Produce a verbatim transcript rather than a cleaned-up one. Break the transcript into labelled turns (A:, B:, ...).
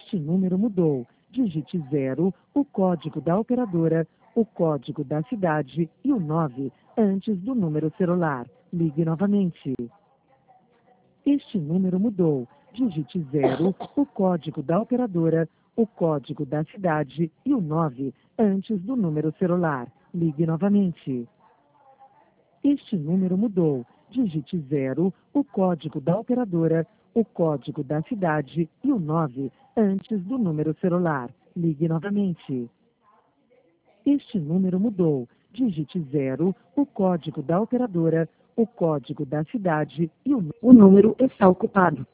A: Este número mudou. Digite zero, o código da operadora, o código da cidade e o nove antes do número celular. Ligue novamente. Este número mudou. Digite zero, o código da operadora, o código da cidade e o nove antes do número celular. Ligue novamente. Este número mudou. Digite zero, o código da operadora, o código da cidade e o nove antes do número celular. Ligue novamente. Este número mudou. Digite zero, o código da operadora, o código da cidade e o... O número está ocupado.